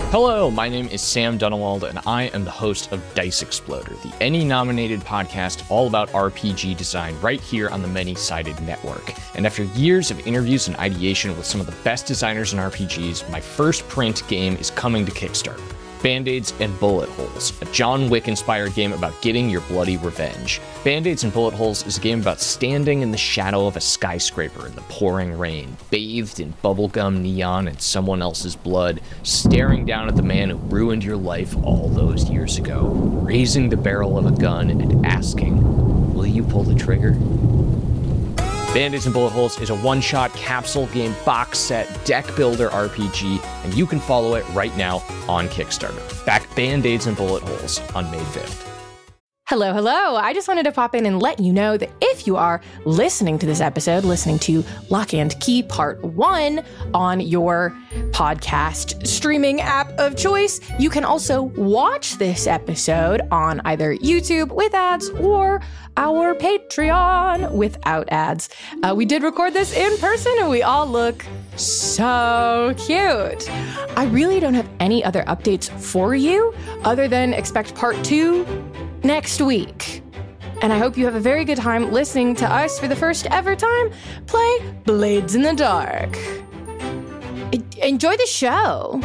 Hello, my name is Sam Dunewald, and I am the host of Dice Exploder, the Emmy-nominated podcast all about RPG design right here on the Many-Sided Network. And after years of interviews and ideation with some of the best designers in RPGs, my first print game is coming to Kickstarter. Band-Aids and Bullet Holes, a John Wick-inspired game about getting your bloody revenge. Band-Aids and Bullet Holes is a game about standing in the shadow of a skyscraper in the pouring rain, bathed in bubblegum neon and someone else's blood, staring down at the man who ruined your life all those years ago, raising the barrel of a gun and asking, will you pull the trigger? Band-Aids and Bullet Holes is a one-shot capsule game box set deck builder RPG, and you can follow it right now on Kickstarter. Back Band-Aids and Bullet Holes on May 5th. Hello, hello. I just wanted to pop in and let you know that if you are listening to this episode, listening to Lock and Key Part 1 on your podcast streaming app of choice, you can also watch this episode on either YouTube with ads or our Patreon without ads. We did record this in person and we all look so cute. I really don't have any other updates for you other than expect Part 2 next week. And I hope you have a very good time listening to us for the first ever time play Blades in the Dark. Enjoy the show.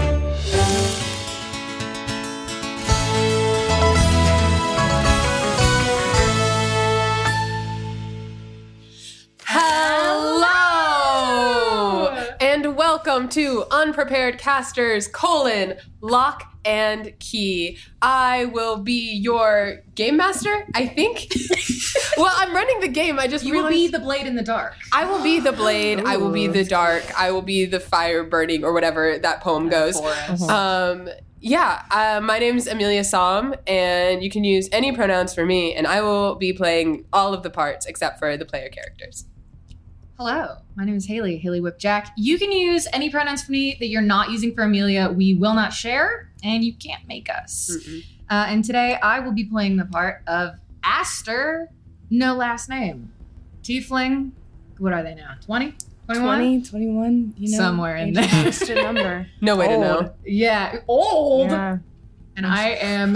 Hello! And welcome to Unprepared Casters, Lock and Key. I will be your game master, I think. Well, I'm running the game. I just You will be the blade in the dark. I will be the blade. Ooh. I will be the dark. I will be the fire burning, or whatever that poem goes. My name's Amelia Somm, and you can use any pronouns for me, and I will be playing all of the parts except for the player characters. Hello, my name is Haley Whipjack. You can use any pronouns for me that you're not using for Amelia. We will not share, and you can't make us. And today I will be playing the part of Aster, no last name. Tiefling, what are they now, 20? 21? 21, somewhere in there. Just a number. No way old. to know. Yeah, old. Yeah. And I am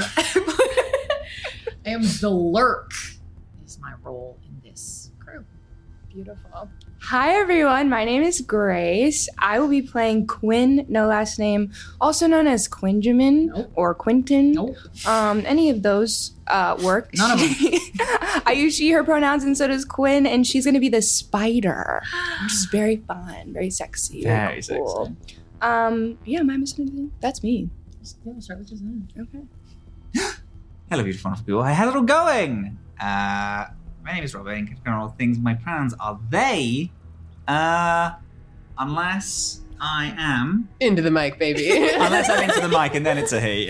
the lurk is my role in this crew. Beautiful. Hi, everyone. My name is Grace. I will be playing Quinn, no last name, also known as Quinjamin or Quinton. Any of those work. None of them. I use she, her pronouns, and so does Quinn, and she's going to be the spider, which is very fun, very sexy. Very cool. Am I missing anything? That's me. Yeah, we'll start with just that. Okay. Hello, beautiful wonderful people. How's it all going? My name is Robin. Categorical all things. My pronouns are they, unless I am into the mic, baby. Unless I'm into the mic, and then it's a he.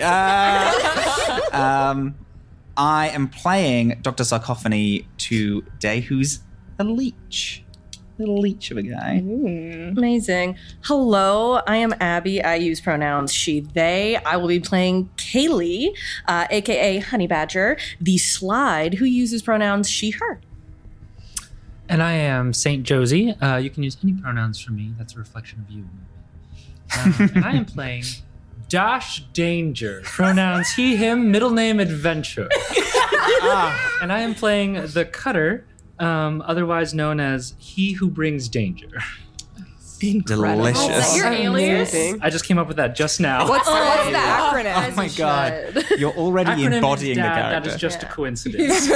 I am playing Dr. Sarcophany today, who's a leech. Little leech of a guy. Amazing. Hello, I am Abby. I use pronouns she, they. I will be playing Kaylee, aka Honey Badger, the slide, who uses pronouns she, her. And I am Saint Josie. You can use any pronouns for me. That's a reflection of you. And I am playing Dash Danger. Pronouns he, him, middle name Adventure. And I am playing the Cutter, otherwise known as He Who Brings Danger. Incredible. Delicious. Is that your alias? I just came up with that just now. What's the acronym? Oh my god. You're already Acronym embodying is the dad. character. That is just a coincidence.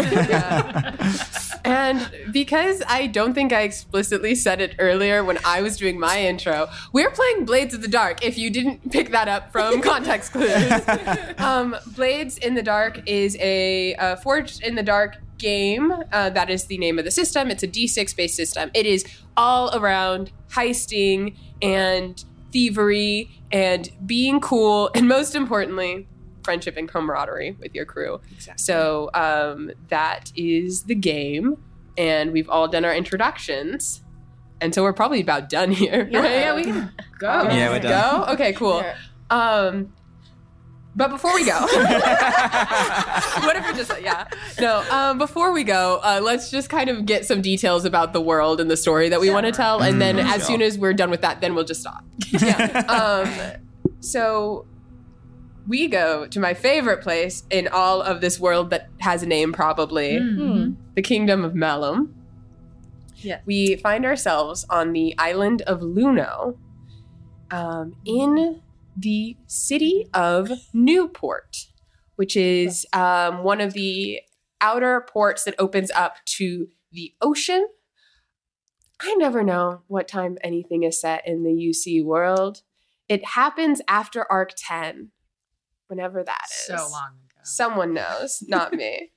And because I don't think I explicitly said it earlier when I was doing my intro, we're playing Blades of the Dark, if you didn't pick that up from context clues. Blades in the Dark is a Forged in the Dark game. That is the name of the system. It's a D6 based system. It is all around heisting and thievery and being cool, and most importantly, friendship and camaraderie with your crew. Exactly. So that is the game, and we've all done our introductions, and so we're probably about done here. Yeah, right? yeah, we can go. Yeah, we're done. Go? Okay, cool. Yeah. But before we go, what if we just, before we go, let's just kind of get some details about the world and the story that we want to tell. And then as soon as we're done with that, then we'll just stop. So we go to my favorite place in all of this world that has a name, probably. The Kingdom of Malum. Yeah. We find ourselves on the island of Luno, in the city of Newport, which is one of the outer ports that opens up to the ocean. I never know what time anything is set in the UC world. It happens after Arc 10, whenever that is. So long ago. Someone knows, not me.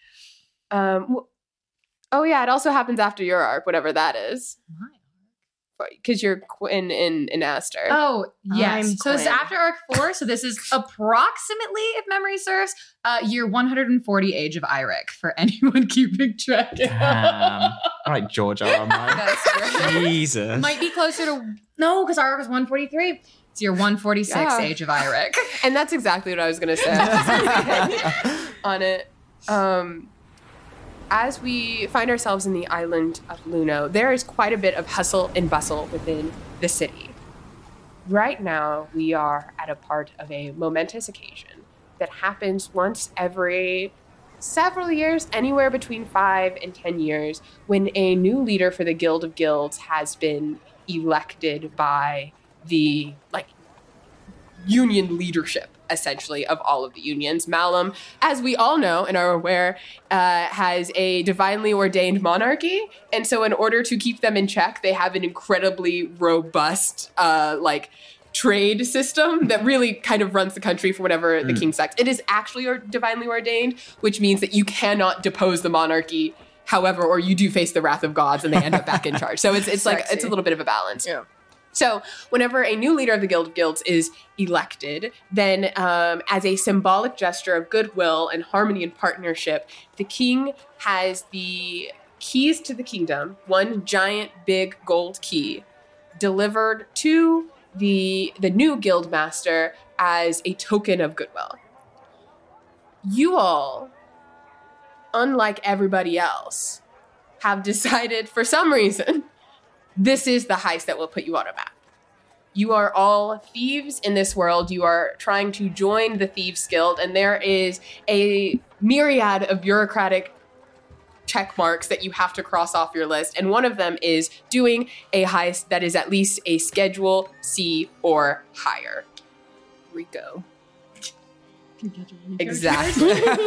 Oh yeah, it also happens after your arc, whatever that is. My Because you're Quinn in Aster. Oh, yes. I'm So this is Quinn. after Arc 4. So this is approximately, if memory serves, year 140 age of Eirik for anyone keeping track. All right, George R. R. Martin. That's right. Jesus. Might be closer to, no, because Arc was 143. It's year 146 Yeah. age of Eirik. And that's exactly what I was going to say on it. As we find ourselves in the island of Luno, there is quite a bit of hustle and bustle within the city. Right now, we are at a part of a momentous occasion that happens once every several years, anywhere between 5 and 10 years, when a new leader for the Guild of Guilds has been elected by the union leadership, essentially, of all of the unions. Malum, as we all know and are aware, has a divinely ordained monarchy, and so in order to keep them in check, they have an incredibly robust trade system that really kind of runs the country for whatever the king sucks. It is actually divinely ordained, which means that you cannot depose the monarchy, however, or you do face the wrath of gods and they end up back in charge. So it's like it's a little bit of a balance. Yeah. So whenever a new leader of the Guild of Guilds is elected, then as a symbolic gesture of goodwill and harmony and partnership, the king has the keys to the kingdom, one giant big gold key, delivered to the new guild master as a token of goodwill. You all, unlike everybody else, have decided for some reason this is the heist that will put you on a map. You are all thieves in this world. You are trying to join the Thieves Guild, and there is a myriad of bureaucratic check marks that you have to cross off your list. And one of them is doing a heist that is at least a Schedule C or higher. Rico. Exactly.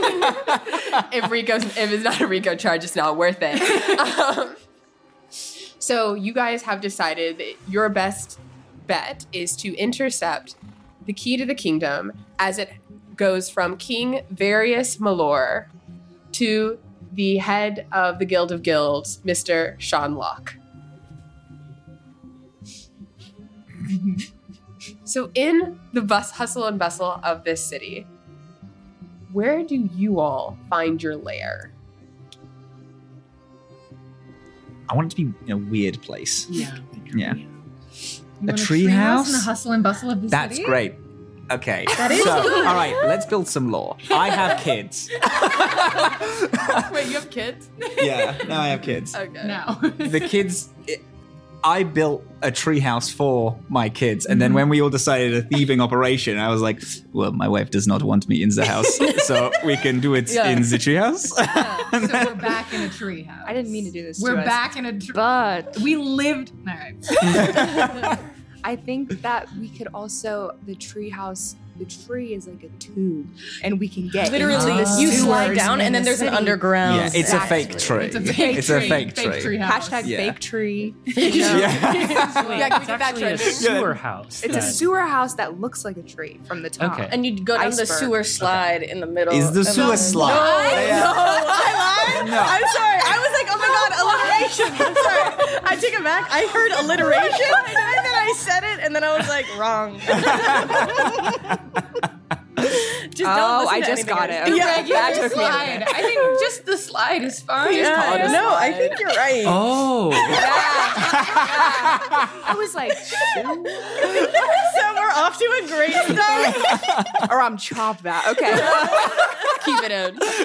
If it's not a Rico charge, it's not worth it. So you guys have decided that your best bet is to intercept the key to the kingdom as it goes from King Various Malor to the head of the Guild of Guilds, Mr. Sean Locke. So in the hustle and bustle of this city, where do you all find your lair? I want it to be in a weird place. Yeah. Yeah. You A want treehouse? in the hustle and bustle of the That's city? great. Okay. That is so, good. all right, let's build some lore. I have kids. Wait, you have kids? Yeah, now I have kids. Okay. No. The kids, I built a treehouse for my kids, and then when we all decided a thieving operation, I was like, well, my wife does not want me in the house, so we can do it in the treehouse. So we're back in a treehouse. I didn't mean to do this. We're to us, back in a but We lived. All right. I think that we could also the tree is like a tube, and we can get Literally, into the you sewers slide down in and then the there's an city. underground. Yeah, it's a fake tree. It's a fake It's tree. a fake tree. tree house. Hashtag Yeah. fake tree. Yeah. Yeah, can we It's get that actually a trending? sewer house. It's a that- sewer house that looks like a tree from the top. Okay. And you'd go down the Iceberg. sewer slide in the middle. Is the of sewer slide? No, I lied. No. I'm sorry. I was like, oh my god, alliteration. I'm sorry. I take it back. I heard alliteration, and then I said it, and then I was like, wrong. Just don't listen I to just anything got I it. say. Okay. Yeah, That Regular took me a slide. minute. I think just the slide is fine. Yeah, no, I think you're right. Oh. I was like, So we're off to a great start. or I'm chop that. Okay. Keep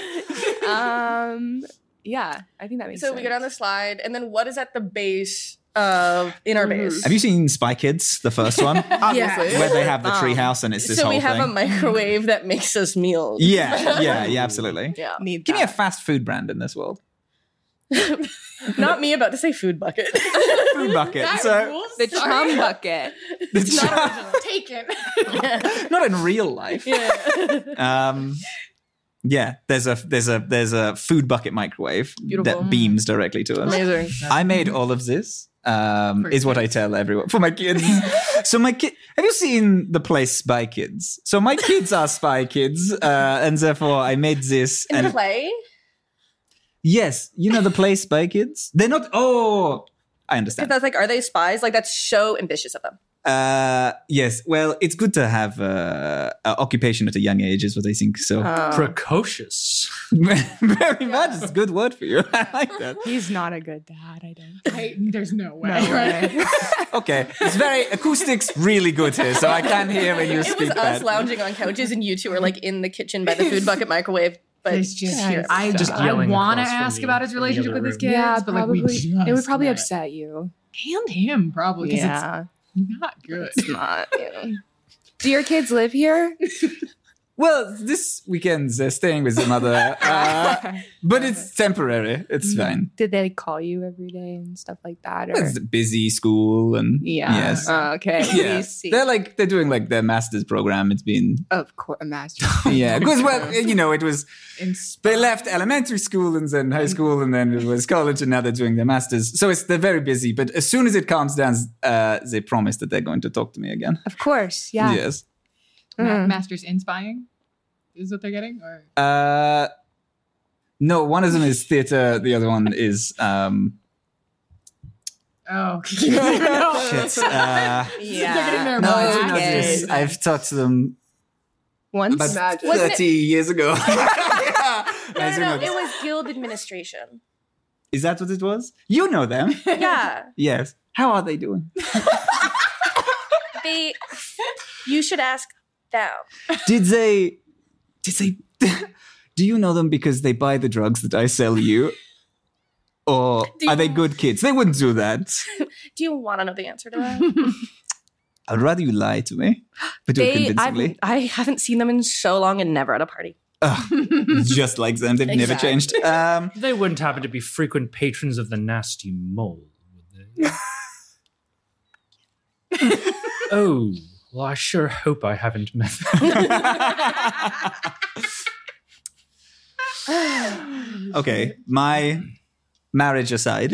it in. Yeah, I think that makes So sense. we go down the slide, and then what is at the base in our base. Have you seen Spy Kids, the first one? Obviously. Where they have the treehouse and it's this So whole we have thing. a microwave that makes us meals. Yeah, absolutely. Yeah. Need Give me a that. fast food brand in this world. Not me about to say food bucket. Food bucket. So The chum bucket. Taken. not in real life. Yeah, there's a food bucket microwave that beams directly to us. Amazing. I made all of this. Is what I tell everyone for my kids. So my kid, have you seen the play Spy Kids? So my kids are Spy Kids, and therefore I made this. In and the play? yes, you know the play Spy Kids. They're not. Oh, I understand. That's like, are they spies? Like, that's so ambitious of them. Yes. Well, it's good to have a occupation at a young age, is what I think. So Precocious. very much. It's a good word for you. I like that. He's not a good dad, I don't. There's no way. No way. Okay, it's very acoustics really good here, so I can't hear when you It speak was us that. lounging on couches and you two were like in the kitchen by the food bucket microwave. But It's just here. I Just I yelling want to across from ask you about his in the relationship other with his room. kids, Yeah, but like we probably. just It would probably met. upset you. and him probably because Yeah, it's not good. it's not. Do your kids live here? Well, this weekend they're staying with their mother, but it's temporary. It's fine. Did they call you every day and stuff like that? Or? It's a busy school and Yeah. yes. Okay. Yeah. We see. They're doing like their master's program. It's been Of course, a master. yeah, because well, you know, it was In they left elementary school and then high school and then it was college and now they're doing their masters. So they're very busy. But as soon as it calms down, they promise that they're going to talk to me again. Of course, yeah. Yes. Masters in spying is what they're getting, or No, one of them is theater. The other one is shit. Yeah. No, I do know this. I've talked to them Once. about Imagine. 30 years ago. I do know It this. was guild administration. Is that what it was? You know them. Yeah. Yes. How are they doing? You should ask them. Did they do you know them because they buy the drugs that I sell you? Or are they good kids? They wouldn't do that. Do you want to know the answer to that? I'd rather you lie to me, but do it convincingly. I haven't seen them in so long and never at a party. Just like them. They've never changed. They wouldn't happen to be frequent patrons of the nasty mole, would they? Oh, well, I sure hope I haven't met them. Okay, my marriage aside.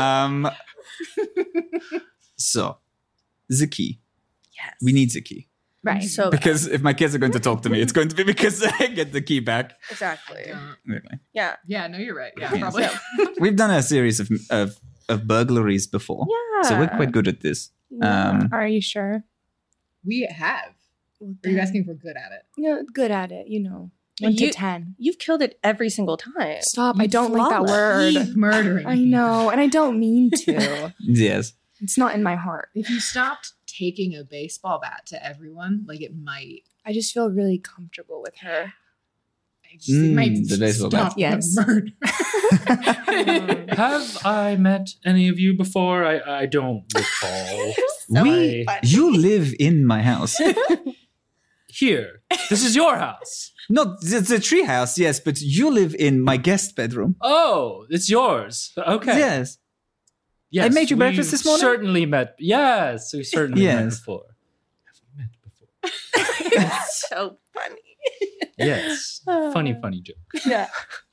So, the key. Yes. We need the key. Right. So Because if my kids are going to talk to me, it's going to be because I get the key back. exactly. Really. Yeah. yeah, no, you're right. Yeah, Yes. probably. We've done a series of burglaries before. Yeah. So we're quite good at this. Are you sure? We have. Are you asking if we're good at it? No, good at it. 1 to You- 10. You've killed it every single time. Stop! I don't like that word. Keep murdering. I know, and I don't mean to. Yes. It's not in my heart. If you stopped taking a baseball bat to everyone, like it might. I just feel really comfortable with her. It might the baseball stop bat. Yes. the murder. Have I met any of you before? I don't recall. You live in my house. Here, this is your house. No, it's a tree house, yes, but you live in my guest bedroom. Oh, it's yours. Okay. Yes. Yes, I made you we breakfast this morning? Certainly met. Yes, we certainly met Yes. before. Have we met before? So funny. Yes. Funny joke. Yeah.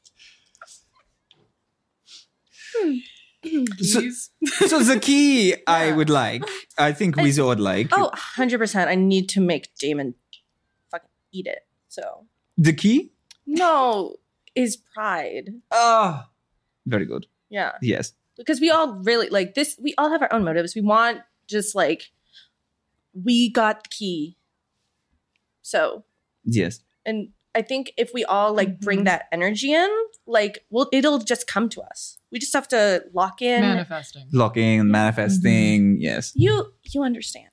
So the key I would like, I think we would like. Oh, 100%. I need to make Damon fucking eat it. So. The key? No, is pride. Oh, very good. Yeah. Yes. Because we all really like this. We all have our own motives. We want just like, we got the key. So, Yes. and I think if we all like bring that energy in, like, well, it'll just come to us. We just have to lock in. Manifesting. Locking and manifesting. Yes. You understand.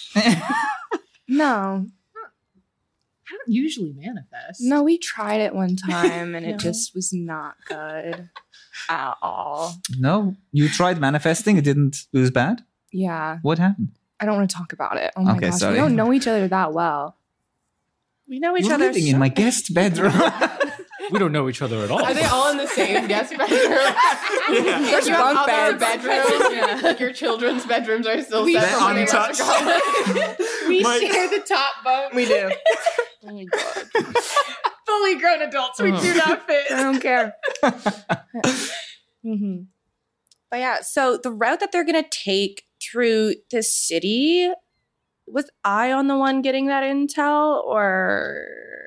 No, I don't usually manifest. no, we tried it one time and No. it just was not good. Aw. No, you tried manifesting. It was bad. Yeah. What happened? I don't want to talk about it. Oh my Okay, gosh. sorry. We don't know each other that well. We know each You're other. living in my guest bedroom. We don't know each other at all. Are they all in the same guest bedroom? There's You have bunk other beds. bedrooms. Like your children's bedrooms are still set They're from when they left untouched. college. We My- share the top bunk. We do. Oh my god. Fully grown adults, we do not fit. I don't care. Mm-hmm. But yeah, so the route that they're going to take through the city, was I on the one getting that intel or?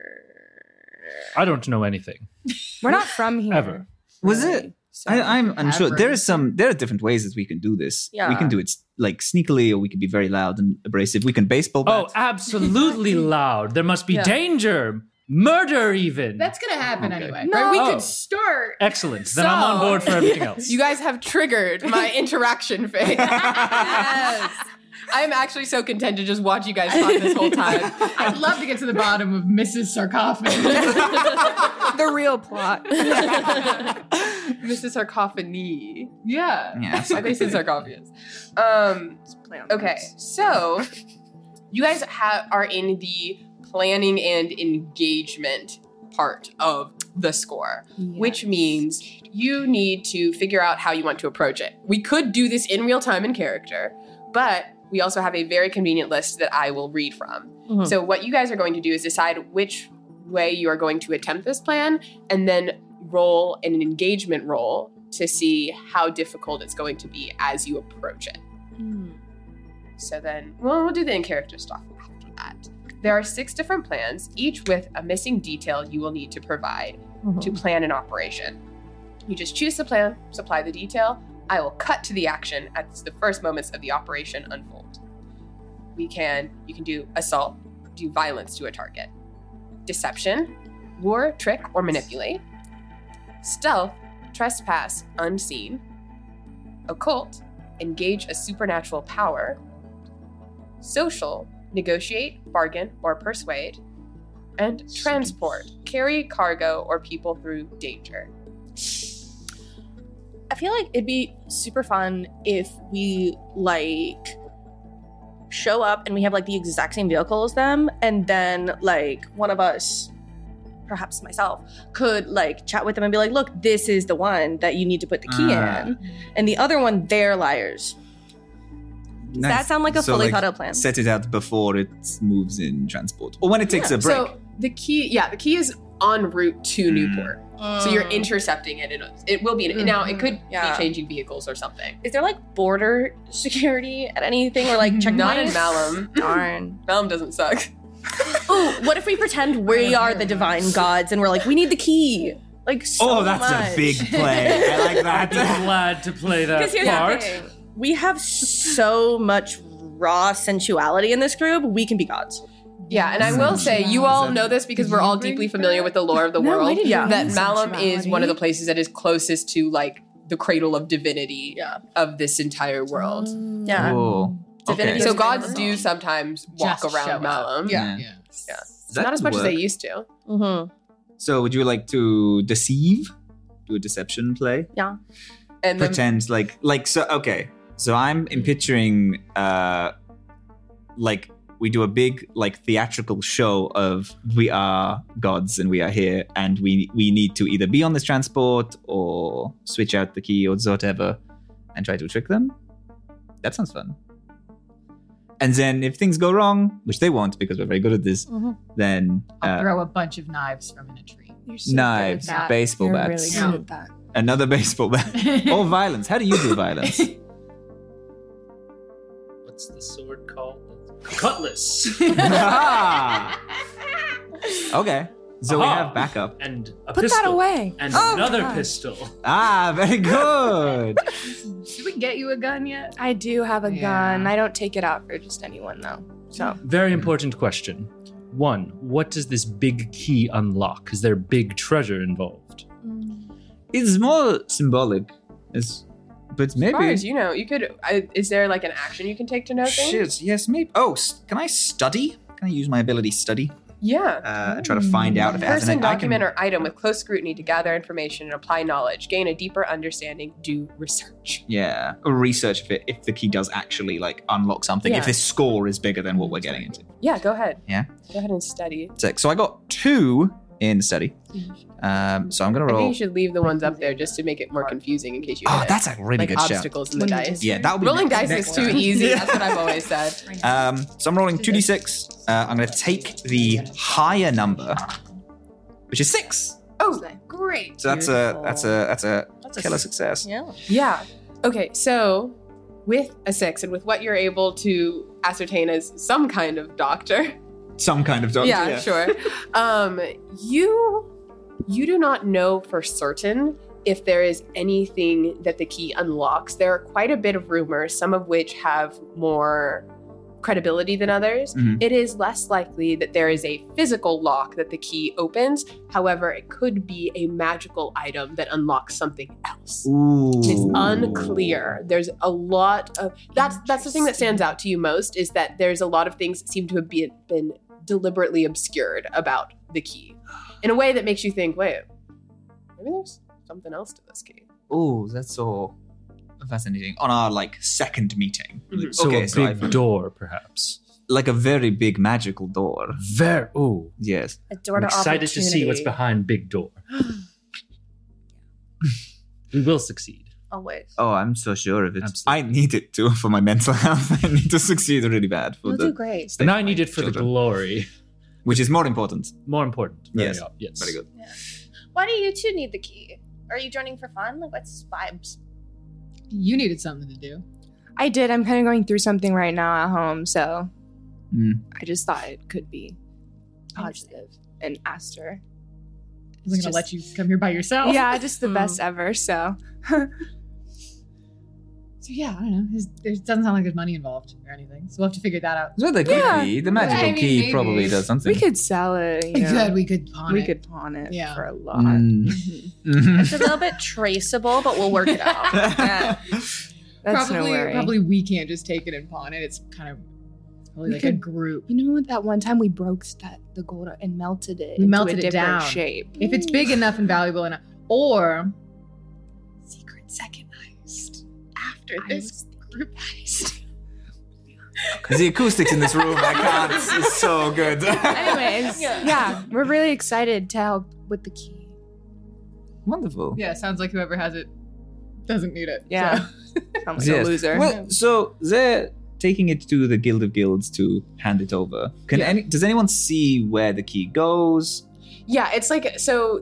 I don't know anything. We're not from here. Ever. Was it? So- I'm unsure. Ever. There are different ways that we can do this. Yeah. We can do it like sneakily, or we can be very loud and abrasive. We can baseball bat. Oh, absolutely loud. There must be danger, murder even. That's gonna happen Okay. anyway. No. Right? We Oh. could start. Excellent. Then I'm on board for everything else. You guys have triggered my interaction phase. Yes. I am actually so content to just watch you guys talk this whole time. I'd love to get to the bottom of Mrs. Sarcophagus. The real plot. Mrs. Sarcophany. Yeah. Yeah. I think it's sarcophagus. Okay, so you guys are in the planning and engagement part of the score, which means you need to figure out how you want to approach it. We could do this in real time in character, but we also have a very convenient list that I will read from. Mhm. So what you guys are going to do is decide which way you are going to attempt this plan, and then roll an engagement roll to see how difficult it's going to be as you approach it. So then, we'll do the in-character stuff after that. There are 6 different plans, each with a missing detail you will need to provide to plan an operation. You just choose the plan, supply the detail. I will cut to the action as the first moments of the operation unfold. You can do assault, do violence to a target, deception, lure, trick, or manipulate, stealth, trespass, unseen, occult, engage a supernatural power, social, negotiate, bargain, or persuade, and transport, carry cargo or people through danger. I feel like it'd be super fun if we like show up and we have like the exact same vehicle as them, and then like one of us, perhaps myself, could like chat with them and be like, look, this is the one that you need to put the key in, and the other one, they're liars. Does that sound like a fully thought out plan? Set it out before it moves in transport, or when it takes a break. So the key is en route to Newport. So you're intercepting it, and it will be. Now it could Yeah. be changing vehicles or something. Is there like border security at anything or like checkpoints? Not in Malum. Darn. Malum doesn't suck. Ooh, what if we pretend we are the divine gods and we're like, we need the key? Like so that's much. a big play. I like I'd be that. glad to play that Because here's part. the thing. We have so much raw sensuality in this group. We can be gods. Yeah, and I will say, you all know this because we're all deeply familiar with the lore of the No, I world. didn't know That that Malum is one of the sensuality. places that is closest to like the cradle of divinity of this entire world. Yeah. Oh, Divinity okay. So is gods very do sometimes walk Just show around up. Malum. Yeah. That Not as could much as they work. used to. Mm-hmm. So, would you like to deceive? Do a deception play? Yeah. And then Pretend like so. Okay, so I'm picturing like we do a big like theatrical show of we are gods and we are here and we need to either be on this transport or switch out the key or whatever and try to trick them. That sounds fun. And then if things go wrong, which they won't because we're very good at this, then I'll throw a bunch of knives from a tree. You're so knives, good at that. baseball You're bats, really good at that. another baseball bat, or violence. How do you do violence? What's the sword called? Cutlass. Ah! Okay, so we Aha. have backup. And a Put pistol. that away. And Oh, another God. pistol. Ah, very good. Did we get you a gun yet? I do have a Yeah. gun. I don't take it out for just anyone though. So Very important question. 1, what does this big key unlock? Is there big treasure involved? It's more symbolic, but as far maybe. as you know, you could. Is there like an action you can take to know things? Shit, yes, maybe. Oh, can I study? Can I use my ability study? Yeah. Try to find out if it has Person, an I document, can, or item with close scrutiny to gather information and apply knowledge, gain a deeper understanding, do research. Yeah, or research if the key does actually like unlock something. Yeah. If this score is bigger than what we're getting into. Yeah, go ahead. Yeah. Go ahead and study. Sick. So I got 2 in study. So I'm gonna I think roll. you should leave the ones up there just to make it more confusing in case you Oh, hit that's a really like good shout. obstacles in the dice. Yeah, that would be Rolling next- dice next is too time. easy. Yeah. That's what I've always said. So I'm rolling 2d6. I'm going to take the higher number, which is 6. Oh, great. So that's a killer success. Yeah. Yeah. Okay, so with a 6 and with what you're able to ascertain as some kind of doctor. Some kind of doctor. Yeah, sure. You do not know for certain if there is anything that the key unlocks. There are quite a bit of rumors, some of which have more credibility than others. Mhm. It is less likely that there is a physical lock that the key opens. However, it could be a magical item that unlocks something else. Ooh. It's unclear. There's a lot of that's the thing that stands out to you most is that there's a lot of things that seem to have been deliberately obscured about the key in a way that makes you think, wait, maybe there's something else to this key. Oh, that's so fascinating. On our like second meeting. Mhm. So Okay, a so big I've- door, perhaps. like a very big magical door. Ooh. Yes. A door I'm to excited to see what's opportunity. behind big door. We will succeed. Always. Oh, I'm so sure of it. Absolutely. I need it too for my mental health. I need to succeed really bad for You'll the do great. And I need it for the children. glory. Which is more important. More important. Very Yes. yes. Very good. Why do you two need the key? Are you joining for fun? Like, what's vibes? You needed something to do. I did. I'm kind of going through something right now at home, so Mm. I just thought it could be positive and asked her. I was gonna let you come here by yourself. Yeah, just the best ever. So So yeah, I don't know. There doesn't sound like there's money involved or anything. So we'll have to figure that out. So the Yeah. key, the magical I mean, key maybe. probably does something. we could sell it. You know. Good, we could pawn We it. could pawn it Yeah. for a lot. Mm. Mhm. It's a little bit traceable, but we'll work it out. Yeah. That's no probably, worry. probably we can't just take it and pawn it. It's kind of probably We like a could- group. You know what? That one time we broke the gold and melted it. We into melted a it different down. shape. If it's big enough and valuable enough, or secret second heist after this group heist. The acoustics in this room, I can't. It's so good. Anyways, yeah, we're really excited to help with the key. Wonderful. Yeah, sounds like whoever has it doesn't need it. Yeah. Sound like Yes. a loser. Well, so they're taking it to the Guild of Guilds to hand it over. Yeah. Does anyone see where the key goes? Yeah, it's like so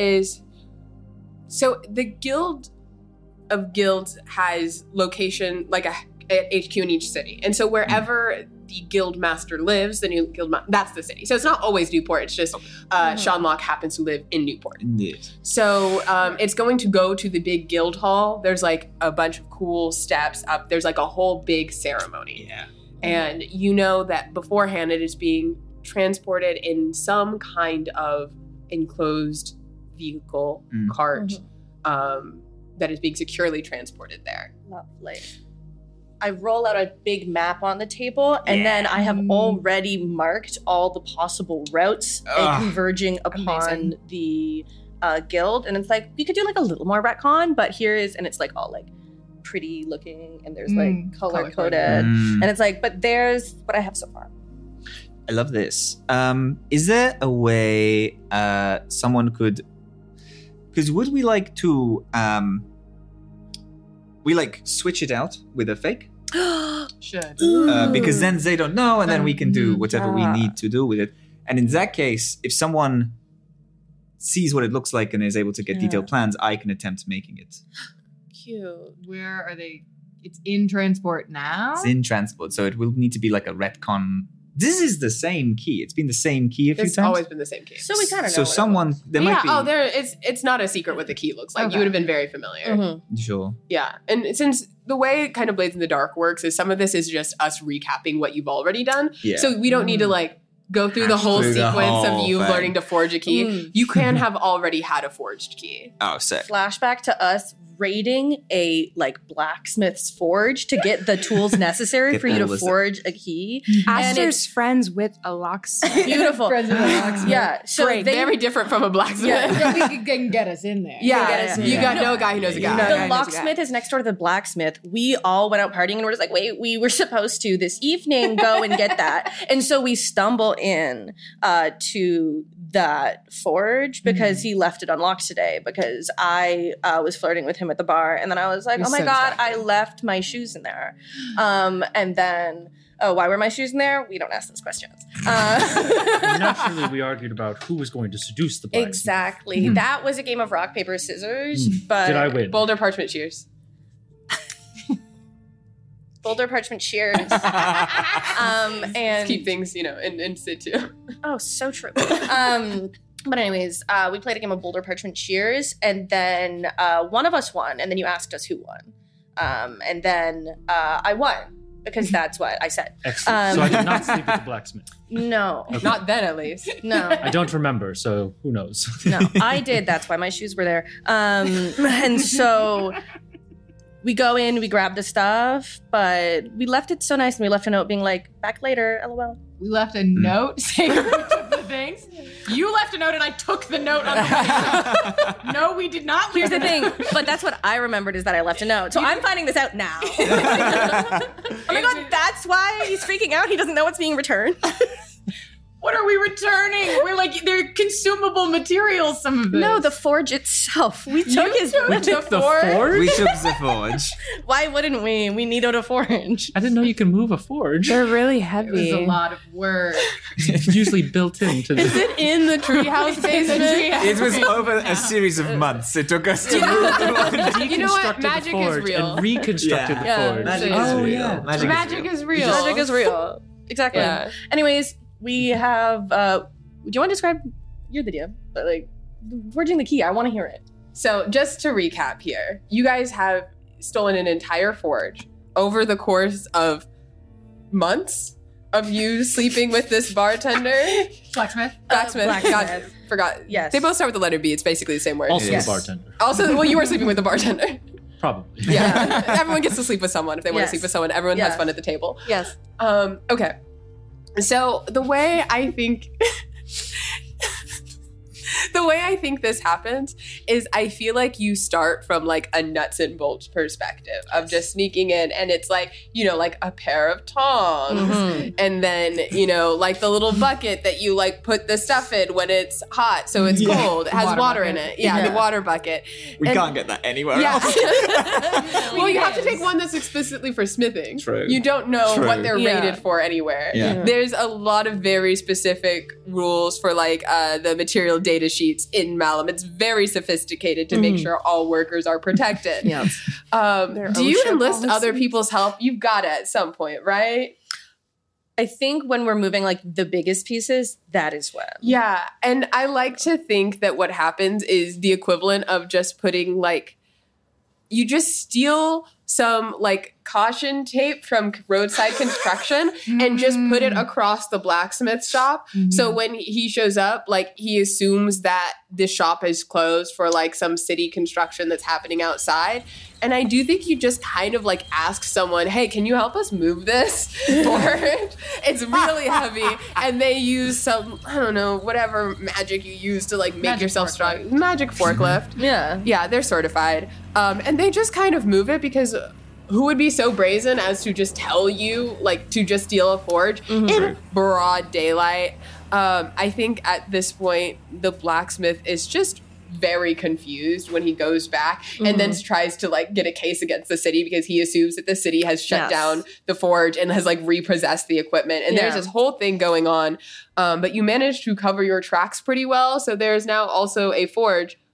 the Guild of Guilds has location like a HQ in each city. And so wherever the guild master lives, the new guild that's the city. So it's not always Newport, it's just Sean Locke happens to live in Newport. Yes. So it's going to go to the big guild hall. There's like a bunch of cool steps up. There's like a whole big ceremony. Yeah. And you know that beforehand it is being transported in some kind of enclosed vehicle, Mm. cart, that is being securely transported there. Lovely. I roll out a big map on the table, and then I have already marked all the possible routes converging upon the guild. And it's like, you could do like a little more retcon, but here is, and it's like all like pretty looking, and there's like color coded. Mm. And it's like, but there's what I have so far. I love this. Is there a way someone could? Because would we like to? We like switch it out with a fake, Should. because then they don't know, and then we can do whatever we Yeah. need to do with it. And in that case, if someone sees what it looks like and is able to get detailed plans, I can attempt making it. Cute. Where are they? It's in transport now. It's in transport, so it will need to be like a retcon. This is the same key. It's been the same key a few It's times. always been the same case. So we kind of know. So what it someone there yeah, might be. it's not a secret what the key looks like. Okay. You would have been very familiar. was. Mhm. Sure. Yeah. And since the way kind of Blades in the Dark works is some of this is just us recapping what you've already done. Yeah. So we don't need to like go through the whole Through the sequence whole of you thing. learning to forge a key, you can have already had a forged key. Oh, sick. Flashback to us raiding a like blacksmith's forge to get the tools necessary Get for you all to this- forge a key. Aster's friends with a locksmith. Beautiful. Yeah. So Great, they very different from a blacksmith. Yeah. So we can get us in there. Yeah, Yeah. you Yeah. got no guy who knows a guy. Yeah. Guy the knows a guy. locksmith is next door to the blacksmith. We all went out partying and we're just like, wait, we were supposed to this evening go and get that. And so we stumble in to that forge because he left it unlocked today because I was flirting with him at the bar. And then I was like, You're oh my so God, I distracted. left my shoes in there. And then, oh, why were my shoes in there? We don't ask those questions. Naturally, we argued about who was going to seduce the blacksmith. Exactly. That was a game of rock, paper, scissors. But Did I win? Boulder, parchment, shears. Boulder, parchment, shears. And Keep things, in situ. oh, so true. But anyways, we played a game of Boulder, parchment, shears, and then one of us won, and then you asked us who won, and then I won because that's what I said. Excellent. So I did not sleep with the blacksmith. No, Not then, at least. no. I don't remember, so who knows? No, I did. That's why my shoes were there. And so we go in, we grab the stuff, but we left it so nice, and we left a note being like, "Back later, LOL." We left a note saying we took the things. You left a note and I took the note on the way. No, we did not leave Here's the thing, but that's what I remembered is that I left a note. So I'm finding this out now. Oh my God, that's why he's freaking out. He doesn't know what's being returned. What are we returning? We're like, they're consumable materials, some of this. No, the forge itself. We took his We took the forge? We took the forge. Why wouldn't we? We needed a forge. I didn't know you can move a forge. They're really It heavy. was a lot of work. It's usually built into Is the... it in the treehouse basement? It was over a series of months. It took us to move the forge. You know what? Deconstructed Magic the is forge real. and reconstructed Yeah. the Yeah. forge. Magic Oh, is real. yeah. Magic is real. Magic is real. Exactly. Yeah. Anyways, we have. Do you want to describe? You're the DM, but like forging the key. I want to hear it. So just to recap here, you guys have stolen an entire forge over the course of months of you sleeping with this bartender. Blacksmith. Blacksmith. Blacksmith. God, forgot. Yes. They both start with the letter B. It's basically the same word. Also Yes. the bartender. Also, well, you were sleeping with the bartender. Probably. Yeah. Everyone gets to sleep with someone if they want to Yes. sleep with someone. Everyone Yeah. has fun at the table. Yes. Okay. So the way I think this happens is I feel like you start from like a nuts and bolts perspective of just sneaking in, and it's like, like a pair of tongs, Mm-hmm. and then, like the little bucket that you like put the stuff in when it's hot, so it's Yeah. cold. It has Water water in bucket. it. Yeah, Yeah. the water bucket. We And- can't get that anywhere Yeah. else. Well, you have to take one that's explicitly for smithing. True. You don't know True. what they're Yeah. rated for anywhere. Yeah. There's a lot of very specific rules for like the material data sheets in Malum. It's very sophisticated to make sure all workers are protected. Yeah. Do you OSHA enlist other policies. people's help? You've got to at some point, right? I think when we're moving like the biggest pieces, that is when. Yeah. And I like to think that what happens is the equivalent of just putting like, you just steal some like caution tape from roadside construction and just put it across the blacksmith shop. So when he shows up, like he assumes that the shop is closed for like some city construction that's happening outside. And I do think you just kind of like ask someone, hey, can you help us move this forward? It's really heavy. And they use some, I don't know, whatever magic you use to like make Magic yourself forklift. strong. Magic forklift. Yeah. Yeah, they're certified. And they just kind of move it because who would be so brazen as to just tell you, like, to just steal a forge in broad daylight? I think at this point, the blacksmith is just very confused when he goes back and then tries to, like, get a case against the city because he assumes that the city has shut Yes. down the forge and has, like, repossessed the equipment. And there's Yeah. this whole thing going on. But you managed to cover your tracks pretty well. So there's now also a forge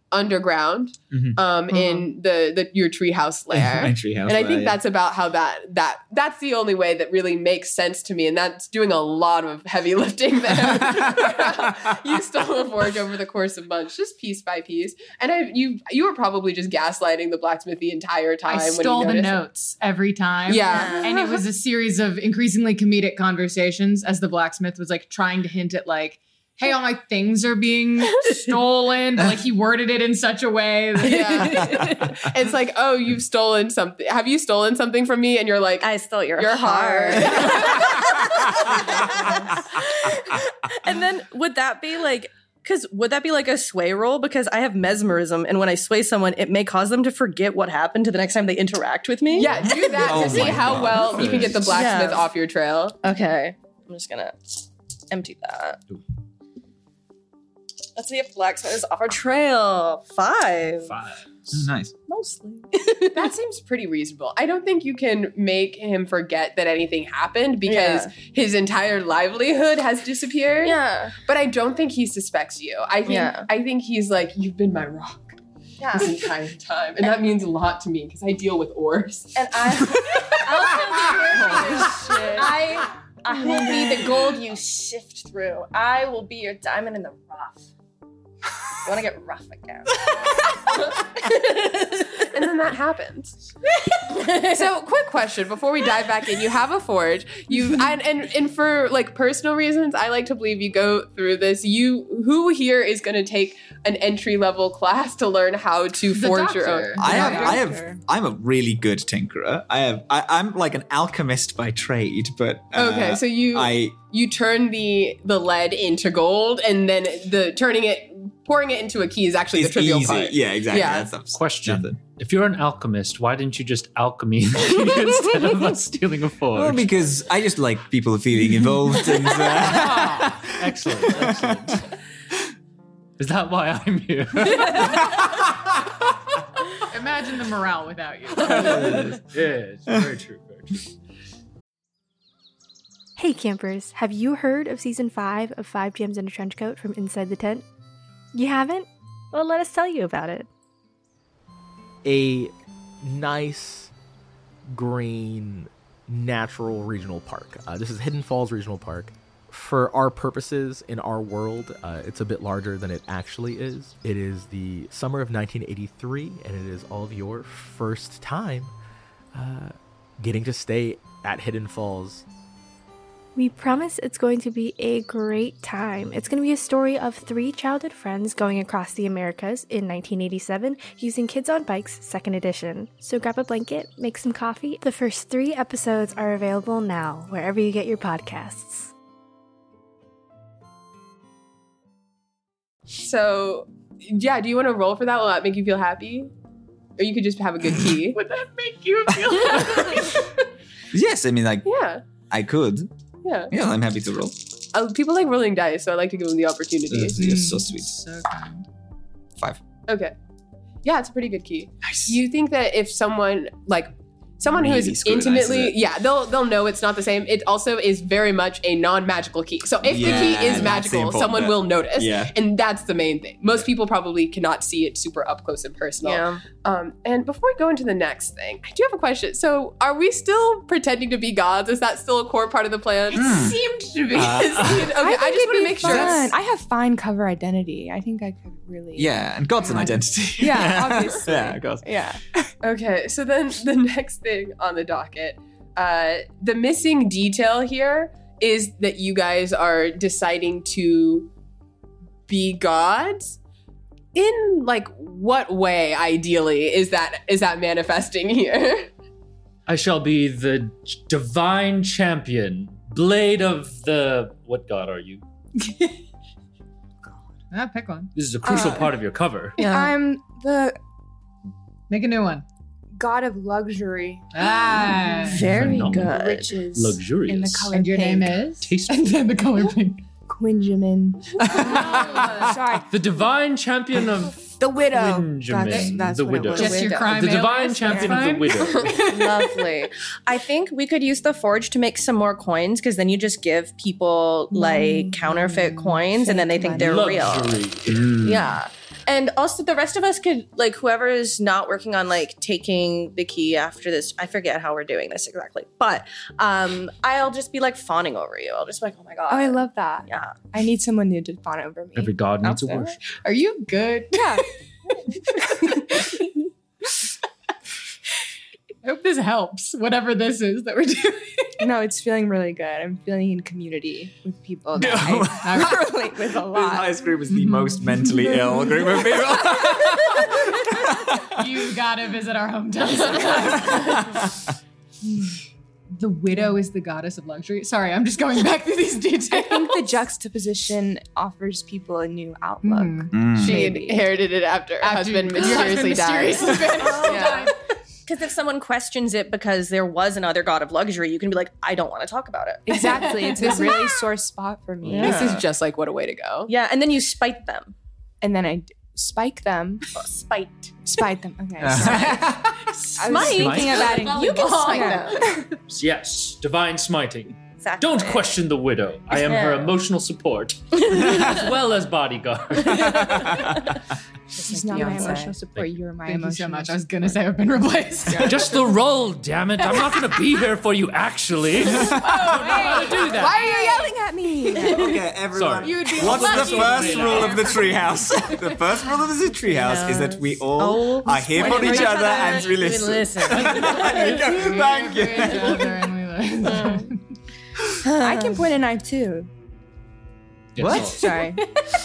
underground in your treehouse lair. My treehouse and I lair, think yeah. that's about how that's the only way that really makes sense to me. And that's doing a lot of heavy lifting there. You stole a forge over the course of months, just piece by piece. And you were probably just gaslighting the blacksmith the entire time. I stole the notes every time. Yeah. And it was a series of increasingly comedic conversations as the blacksmith was like trying to hint at like, hey, all my things are being stolen. Like he worded it in such a way that It's like, oh, you've stolen something. Have you stolen something from me? And you're like, I stole your heart. And then would that be like a sway roll? Because I have mesmerism, and when I sway someone, it may cause them to forget what happened to the next time they interact with me. Yeah, do that to see how well you can get the blacksmith off your trail. Okay. I'm just gonna empty that. Let's see if blacksmith is off our trail. 5. Oh, nice. Mostly. That seems pretty reasonable. I don't think you can make him forget that anything happened because his entire livelihood has disappeared. Yeah. But I don't think he suspects you. I think he's like, you've been my rock this entire time. And that means a lot to me because I deal with ores. And I will be the gold you sift through. I will be your diamond in the rough. You want to get rough again. And then that happens. So, quick question before we dive back in. You have a forge. And for like personal reasons, I like to believe you go through this. Who here is going to take an entry level class to learn how to forge your own? I'm a really good tinkerer. I'm like an alchemist by trade, but okay, so you turn the lead into gold, and then pouring it into a key is actually the trivial easy. part. Yeah, exactly. Yeah. That's Question. nothing. If you're an alchemist, why didn't you just alchemy instead of us stealing a forge? Well, because I just like people feeling involved. And Excellent. Is that why I'm here? imagine the morale without you. It's very true. Hey campers, have you heard of season 5 of 5 Gems in a Trench Coat from Inside the Tent? You haven't? Well, let us tell you about it. A nice, green, natural regional park. This is Hidden Falls Regional Park. For our purposes, in our world, it's a bit larger than it actually is. It is the summer of 1983, and it is all of your first time getting to stay at Hidden Falls. We promise it's going to be a great time. It's going to be a story of 3 childhood friends going across the Americas in 1987 using Kids on Bikes 2nd edition. So grab a blanket, make some coffee. The first 3 episodes are available now, wherever you get your podcasts. So, yeah, do you want to roll for that? Will that make you feel happy? Or you could just have a good key. Would that make you feel happy? Yes, I mean, like, yeah, I could. Yeah. Yeah, I'm happy to roll. People like rolling dice, so I like to give them the opportunity. You're so sweet. So kind. 5. Okay. Yeah, it's a pretty good key. Nice. You think that if someone Really who's scrutinizes intimately, it. they'll know it's not the same. It also is very much a non-magical key. So if the key is that's the magical, important someone bit. will notice. Yeah. And that's the main thing. Most people probably cannot see it super up close and personal. Yeah. And before we go into the next thing, I do have a question. So are we still pretending to be gods? Is that still a core part of the plan? Seemed to be. Okay, I just want to make sure. I have fine cover identity. I think I could really. Yeah, and God's an identity. Yeah, obviously. Yeah, God. Yeah. Okay, so then the next thing on the docket, the missing detail here is that you guys are deciding to be gods. In like what way, ideally, is that manifesting here? I shall be the divine champion, blade of the... What god are you? Pick one. This is a crucial part of your cover. I'm the Make a new one. god of luxury. Very Phenomenal. good. Riches. Luxurious. In the color And your pink. name is? Tasteful. And then the color pink. Quinjamin. Sorry. The divine champion of The widow. Quinjamin. That's The what it widow. was. Just your crime The divine alias, champion that's of the fine. widow. Lovely. I think we could use the forge to make some more coins, because then you just give people like counterfeit coins and then they think they're real. Luxury. Yeah. And also the rest of us could, like, whoever is not working on, like, taking the key after this, I forget how we're doing this exactly, but I'll just be, like, fawning over you. I'll just be like, oh my God. Oh, I love that. Yeah. I need someone new to fawn over me. Every god needs a Okay. worship. Are you good? Yeah. I hope this helps, whatever this is that we're doing. No, it's feeling really good. I'm feeling in community with people that I relate with a This lot. high group is the most mentally ill group of people. You gotta visit our hometown sometime. The widow is the goddess of luxury. Sorry, I'm just going back through these details. I think the juxtaposition offers people a new outlook. She inherited it after her husband mysteriously died. Yeah. Because if someone questions it because there was another god of luxury, you can be like, I don't want to talk about it. Exactly. It's a really sore spot for me. This is just like what a way to go. Yeah, and then you spite them. And then I spike them. Spite. Spite them. Okay. Sorry. I was thinking of adding. You can spite Yeah. them. Yes, divine smiting. Exactly. Don't question the widow. I am her Yeah. emotional support, as well as bodyguard. She's not my emotional support. You're my Thank you emotional so much. I was gonna say I've been replaced. Just the role, damn it. I'm not going to be here for you, actually. Why that. are you yelling at me? Okay, everyone. Sorry. You would be What's the lucky. first rule of the treehouse? The first rule of the treehouse is that we all are here for each other and we listen. Thank you. I can point a knife too. What? Sorry.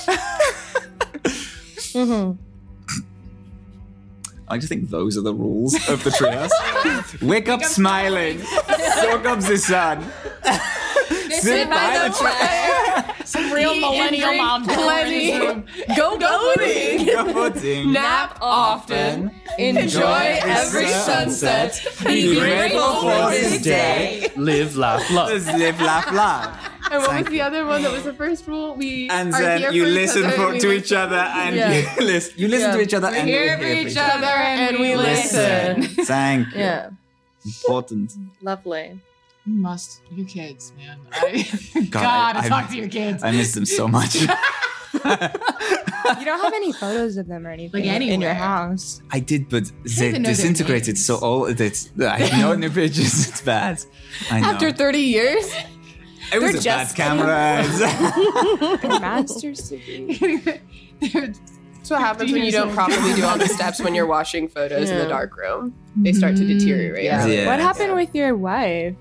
I just think those are the rules of the treehouse. Wake up smiling. Soak up the sun. Sit by the tree. Some real millennial mom plenty. Go voting. Go voting. Nap often. Enjoy every sunset. Be grateful for this day. Live, laugh, love. Just live, laugh, laugh. And what was the other one that was the first rule? We And are here then you for each listen other and we to listen. each other and Yeah. you listen. You listen to each other and you Here hear for for each other and we listen. Thank you. Yeah. Important. Lovely. You must. Your kids, man. I God, gotta I- talk to your kids. I miss them so much. You don't have any photos of them or anything Like in your anywhere. house. I did, but they even know their disintegrated names. so all it's I have no new pictures. It's bad. I know. After 30 years? it was they're a bad just- camera. Their master's degree. That's what happens when you don't properly do all the steps when you're washing photos in the dark room. They start to deteriorate. Yeah. What happened with your wife?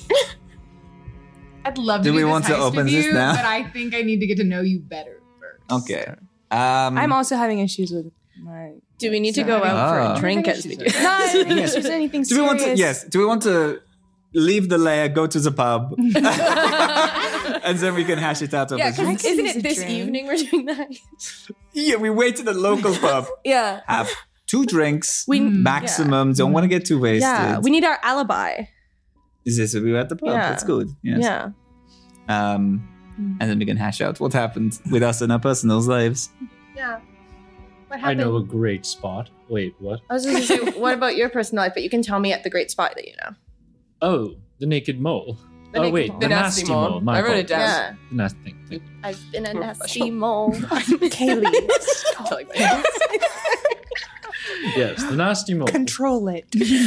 I'd love to Do we this want to heist open with this you, now? but I think I need to get to know you better first. Okay. I'm also having issues with my. Do we need to go out for Ah. a drink as we do? No, I don't think she's anything Do we want to? serious. Yes. Do we want to leave the lair, go to the pub, and then we can hash it out over Yeah, drinks? because isn't use it a this drink. evening we're doing that? Yeah, we wait at the local pub, Yeah. have 2 drinks We maximum. Don't want to get too wasted. Yeah, we need our alibi. Is this we were at the pub? Yeah. That's good. Yes. Yeah. And then we can hash out what happened with us in our personal lives. Yeah. What I happened? know a great spot. Wait, what? I was just going to say, what about your personal life? But you can tell me at the great spot that you know. Oh, the naked mole. The Oh, naked wait, mole. the nasty mole. My I wrote it fault. down. Yeah. The nasty thing. I've been a nasty mole. Kaylee, Yes, the nasty mole. control it.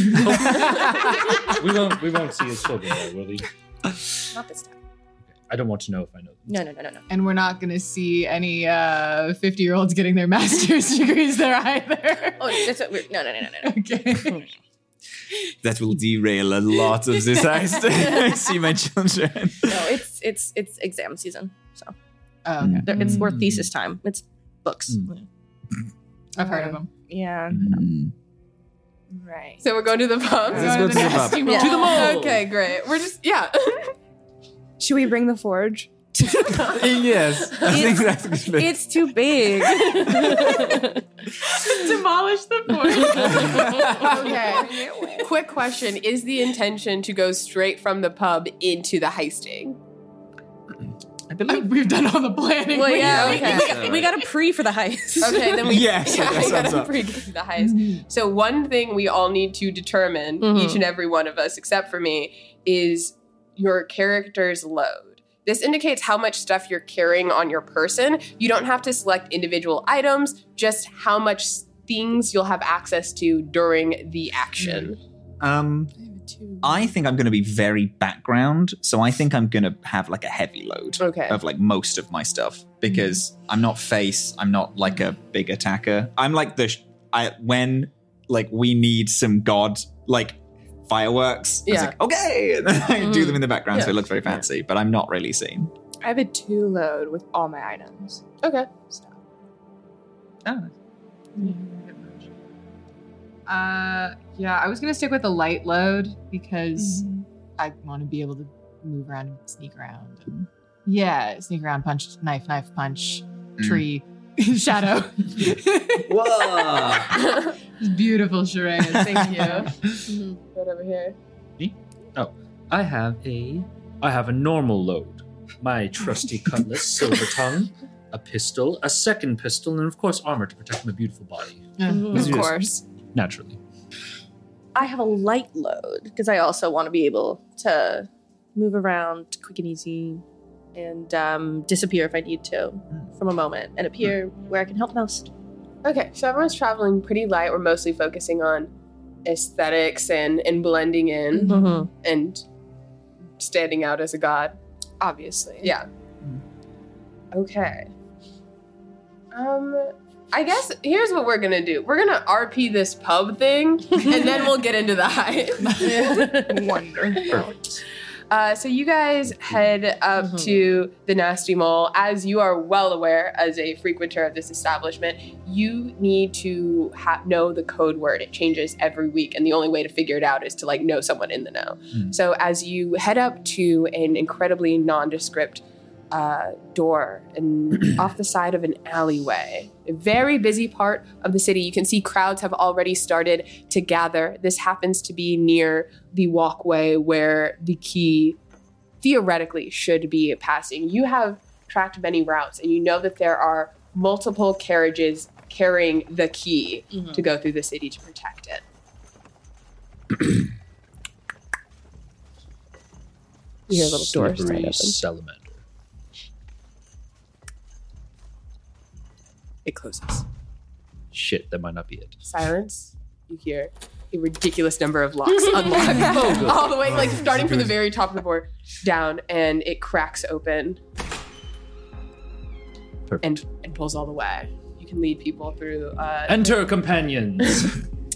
We won't see his children though, will we? Not this time. I don't want to know if I know them. No. And we're not going to see any 50-year-olds getting their master's degrees there either. Oh, that's what we're. No. Okay. That will derail a lot of this heist. I see my children. No, it's exam season, so Oh, okay. it's worth thesis time. It's books. I've heard of them. Yeah. Mm. Right. So we're going to the pub? Let's go to the pub. Nasty mole. Yeah. To the mole. Okay, great. We're just, yeah. Should we bring the forge? Yes, I think that's good. It's too big. Demolish the fort. Okay. Quick question. Is the intention to go straight from the pub into the heisting? I believe. We've done all the planning. Well, yeah, Okay. we got a pre for the heist. Okay, then we Yes, yeah, okay, I so- gotta so. pre-get the heist. So one thing we all need to determine, each and every one of us, except for me, is your character's load. This indicates how much stuff you're carrying on your person. You don't have to select individual items, just how much things you'll have access to during the action. I think I'm going to be very background, so I think I'm going to have like a heavy load of like most of my stuff because I'm not face, I'm not like a big attacker. I'm like when like we need some god like fireworks, it's like okay, and then I do them in the background so it looks very fancy, but I'm not really seen. I have a 2 load with all my items. Okay. Yeah, I was gonna stick with the light load because I want to be able to move around and sneak around. And, sneak around, punch, knife, punch, tree, shadow. Whoa! Beautiful charade. Thank you. Right over here. Me? Oh, I have a normal load. My trusty cutlass, silver tongue, a pistol, a second pistol, and of course armor to protect my beautiful body. Of course. Naturally. I have a light load because I also want to be able to move around quick and easy and disappear if I need to from a moment and appear where I can help most. Okay, so everyone's traveling pretty light. We're mostly focusing on aesthetics and blending in and standing out as a god. Obviously. Yeah. Okay. I guess here's what we're gonna do. We're gonna RP this pub thing, and then we'll get into the hive. Wonderful. So you guys head up to the Nasty Mole. As you are well aware, as a frequenter of this establishment, you need to know the code word. It changes every week, and the only way to figure it out is to like know someone in the know. So as you head up to an incredibly nondescript door and off the side of an alleyway, a very busy part of the city. You can see crowds have already started to gather. This happens to be near the walkway where the key theoretically should be passing. You have tracked many routes and you know that there are multiple carriages carrying the key to go through the city to protect it. You hear a little door slide open. Salamander. It closes. Shit, that might not be it. Silence. You hear a ridiculous number of locks unlock all the way, like starting from the very top of the board down, and it cracks open and pulls all the way. You can lead people through. Enter, companions.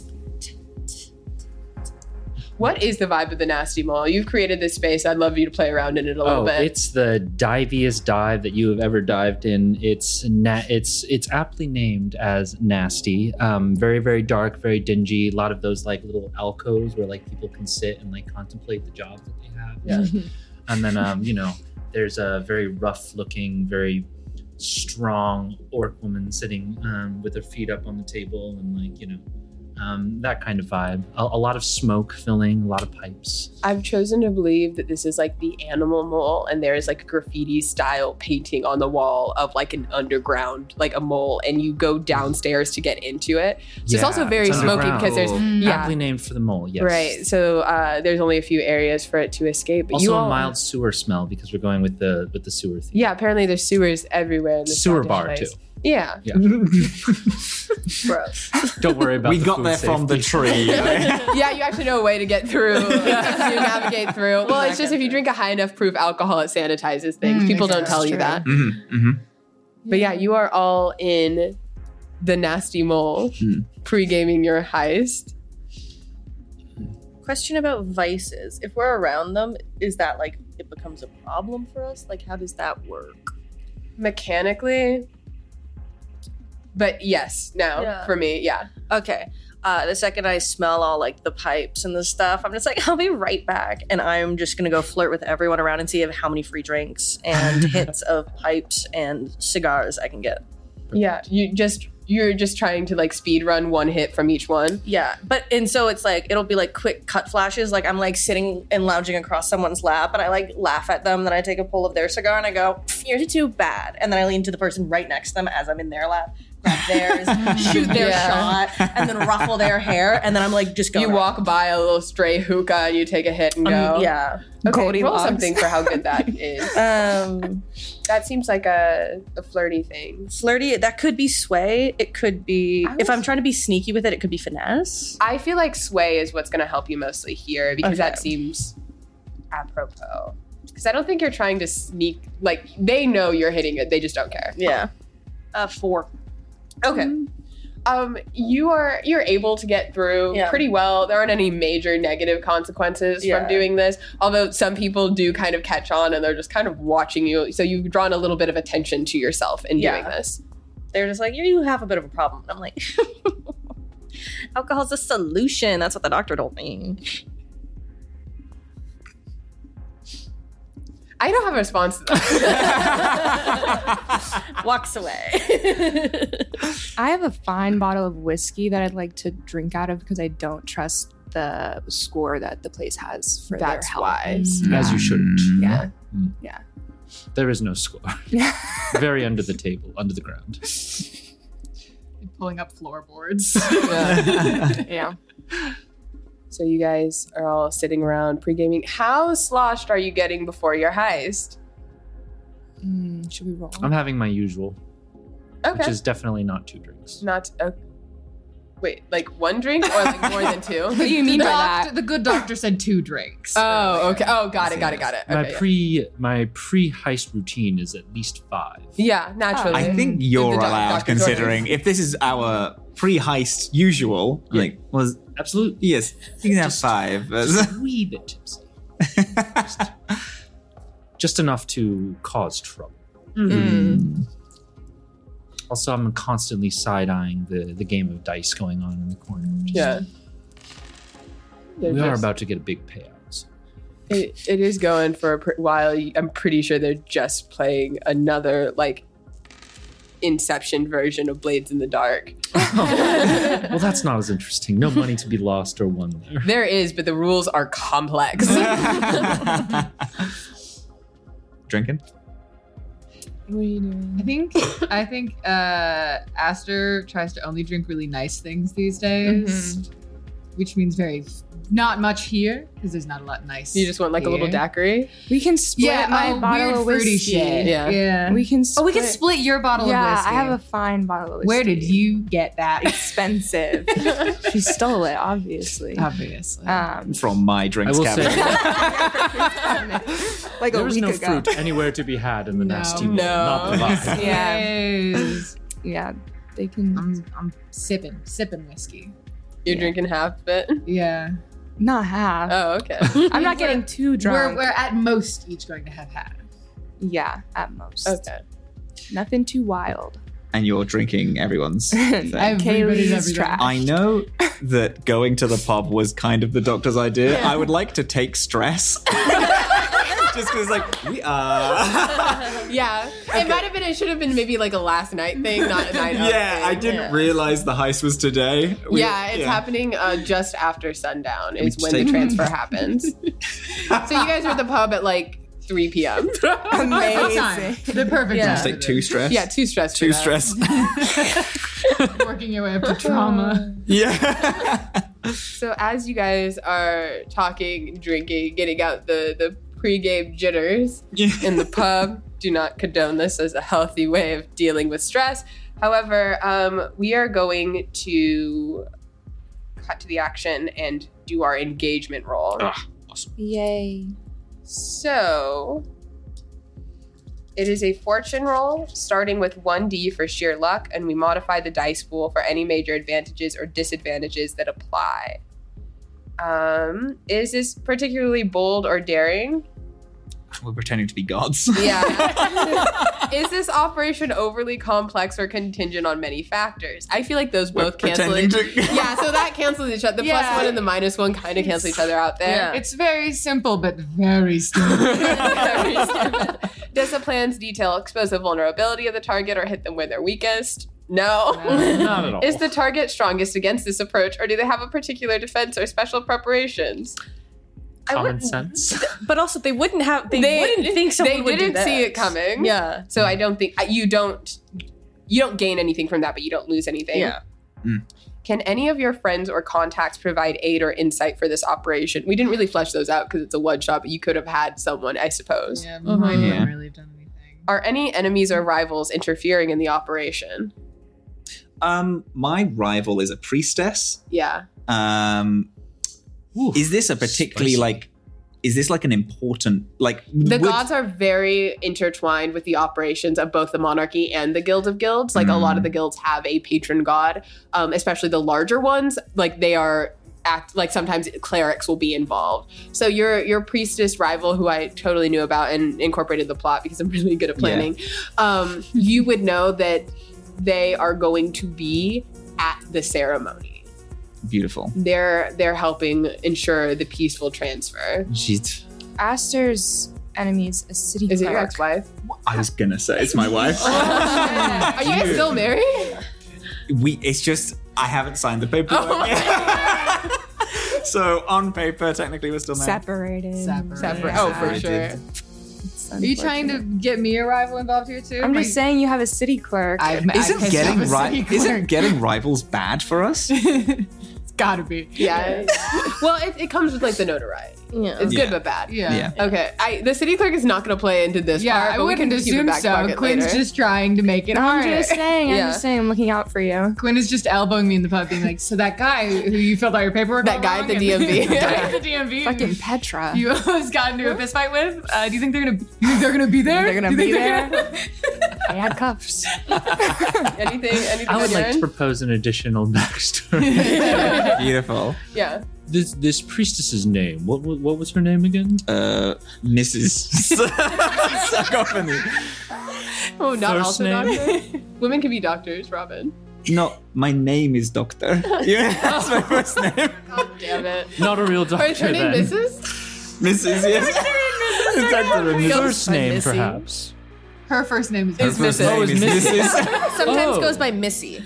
What is the vibe of the Nasty Mall? You've created this space. I'd love you to play around in it a little bit. It's the diviest dive that you have ever dived in. It's aptly named as Nasty. Very, very dark, very dingy. A lot of those like little alcoves where like people can sit and like contemplate the jobs that they have. Yeah. And then there's a very rough looking, very strong orc woman sitting with her feet up on the table and like, that kind of vibe. A lot of smoke filling, a lot of pipes. I've chosen to believe that this is like the Animal Mole, and there is like a graffiti style painting on the wall of like an underground, like a mole, and you go downstairs to get into it. So it's also very smoky because there's aptly named for the mole. Yes, right. So there's only a few areas for it to escape. But also a mild sewer smell because we're going with the sewer theme. Yeah, apparently there's sewers everywhere in the sewer bar place. too. Yeah. Gross. Don't worry about we got there from the tree. Yeah, you actually know a way to get through, to navigate through. Well, it's just if you drink a high enough proof alcohol, it sanitizes things. People don't tell you that. But yeah, you are all in the Nasty Mole, pre-gaming your heist. Question about vices. If we're around them, is that like it becomes a problem for us? Like, how does that work? Mechanically, but yes, for me, yeah. Okay. The second I smell all like the pipes and the stuff, I'm just like, I'll be right back. And I'm just going to go flirt with everyone around and see how many free drinks and hits of pipes and cigars I can get. Yeah, you're just trying to like speed run one hit from each one. Yeah, and so it's like it'll be like quick cut flashes. Like I'm like sitting and lounging across someone's lap, and I like laugh at them. Then I take a pull of their cigar and I go, "You're too bad." And then I lean to the person right next to them as I'm in their lap, grab theirs, shoot their shot, and then ruffle their hair, and then I'm like, just go. You walk by a little stray hookah and you take a hit and go. Yeah. Okay, roll something for how good that is. That seems like a flirty thing. Flirty, that could be sway. It could be, if I'm trying to be sneaky with it, it could be finesse. I feel like sway is what's going to help you mostly here because Okay. that seems apropos. Because I don't think you're trying to sneak, like, they know you're hitting it, they just don't care. Yeah. 4. Okay. You're able to get through pretty well. There aren't any major negative consequences from doing this. Although some people do kind of catch on and they're just kind of watching you. So you've drawn a little bit of attention to yourself in doing this. They're just like, you have a bit of a problem. And I'm like, alcohol's a solution. That's what the doctor told me. I don't have a response to that. Walks away. I have a fine bottle of whiskey that I'd like to drink out of because I don't trust the score that the place has for their That's health. wise. As you shouldn't. Yeah. Mm. Yeah. There is no score. Very under the table, under the ground. Pulling up floorboards. Yeah. So you guys are all sitting around pre-gaming. How sloshed are you getting before your heist? Should we roll? I'm having my usual, Okay. which is definitely not 2 drinks. Not wait, like 1 drink or like more than 2? What do you mean by that? The good doctor said 2 drinks. Oh, okay. Oh, got it. Okay, My pre-heist routine is at least 5. yeah, naturally. I think you're The allowed, doctor's considering if this is our pre-heist usual, like, was absolutely yes, you can have 5. Just a wee bit tipsy. just enough to cause trouble. Mm-hmm. Also, I'm constantly side-eyeing the game of dice going on in the corner. Yeah. We are about to get a big payout. So. It is going for a while. I'm pretty sure they're just playing another, like, Inception version of Blades in the Dark. Well, that's not as interesting. No money to be lost or won there. There is, but the rules are complex. Drinking? What are you doing? I think Aster tries to only drink really nice things these days, which means not much here because there's not a lot nice. You just want like a little daiquiri? We can split my bottle of fruity whiskey. shit. Yeah. We can we can split your bottle of Yeah, whiskey. I have a fine bottle of whiskey. Where did you get that? Expensive. She stole it, obviously. Obviously. From my drinks cabinet. Like there a was week no ago. fruit anywhere to be had in the nasty world. No. Not the vodka. Yes. Yeah, they can. I'm sipping whiskey. You're drinking half of it? Yeah. Not half. Oh, okay. I'm not getting too drunk. We're at most each going to have half. Yeah, at most. Okay. Nothing too wild. And you're drinking everyone's thing. Kaylee's trash. I know that going to the pub was kind of the doctor's idea. I would like to take stress. Just because, like, we are. Yeah. It should have been maybe like a last night thing, not a night out Yeah, thing. I didn't realize the heist was today. It's happening just after sundown is We when take- the transfer happens. So you guys are at the pub at like 3 p.m. Amazing. The perfect Just time. take 2 stress. Yeah, 2 stress. for 2 that. stress. Working your way up to trauma. Yeah. So as you guys are talking, drinking, getting out the pre-game jitters in the pub, do not condone this as a healthy way of dealing with stress. However, we are going to cut to the action and do our engagement roll. Awesome. Yay. So it is a fortune roll starting with 1d for sheer luck, and we modify the dice pool for any major advantages or disadvantages that apply. Is this particularly bold or daring? We're pretending to be gods. Yeah. Is this operation overly complex or contingent on many factors? I feel like those both cancel each other. Yeah, so that cancels each other. The +1 and the -1 kind of cancel each other out there. It's very simple, but very stupid. Very stupid. Does the plan's detail expose the vulnerability of the target or hit them where they're weakest? No. Not at all. Is the target strongest against this approach, or do they have a particular defense or special preparations? Common sense. But also, they wouldn't think someone would do didn't that. see it coming. Yeah. So I don't think you don't you don't gain anything from that, but you don't lose anything. Yeah. Can any of your friends or contacts provide aid or insight for this operation? We didn't really flesh those out because it's a one shot, but you could have had someone, I suppose. Yeah, mine Yeah. wouldn't really have done anything. Are any enemies or rivals interfering in the operation? My rival is a priestess. Yeah. Is this a particularly spicy. is this like an important The gods are very intertwined with the operations of both the monarchy and the Guild of Guilds. Like a lot of the guilds have a patron god, especially the larger ones. Like they are sometimes clerics will be involved. So your priestess rival, who I totally knew about and incorporated the plot because I'm really good at planning, you would know that they are going to be at the ceremony. beautiful. They're helping ensure the peaceful transfer. Shit. Aster's enemy's a city Is it your cleric. ex-wife? I was gonna say it's my wife. Are you guys still married? It's just I haven't signed the paperwork yet. So on paper, technically we're still married. Separated. Separate. Oh, for sure. Are you trying to get me a rival involved here too? I'm just saying you have a city clerk. Isn't getting rivals bad for us? It's gotta be. Yeah. Well, it comes with like the notoriety. Yeah. It's Yeah. good but bad. Yeah. Okay. The city clerk is not going to play into this part, I but we can wouldn't just keep it assume back so. pocket Quinn's later. just trying to make it I'm harder. just saying. Yeah. I'm just saying. I'm looking out for you. Quinn is just elbowing me in the pub, being like, "So that guy who you filled out your paperwork, That all guy at wrong the and- DMV. the guy at the DMV, Fucking Petra. you almost got into a fist fight with. Do you think they're gonna? You think they're gonna be there? They're gonna Do you be think there. I had cuffs. Anything I would on your like to end? propose an additional backstory. Beautiful. Yeah. this priestess's name. What was her name again? Mrs. Sarcophany. Oh, not First also name? doctor? Women can be doctors, Robin. No, my name is Doctor. Yeah, that's my first name. Damn it. Not a real doctor. Is her name then. Mrs.? Mrs. Yes. Doctor and Mrs. First name, Missy. perhaps. her first name is? Her Is first Mrs. name Oh, is is Mrs. Mrs. Sometimes Oh. goes by Missy.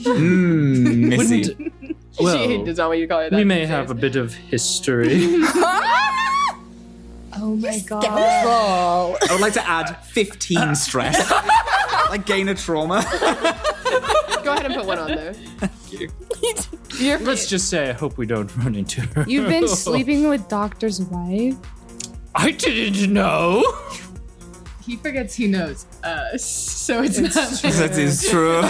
Missy. She Well, does not want you to call her that. we may these have a days. bit of history. Oh my god. I would like to add 15 stress. Like gain a trauma. Go ahead and put one on there. Let's just say I hope we don't run into her. You've been sleeping with Doctor's wife? I didn't know. He forgets he knows us, so it's not. That is true.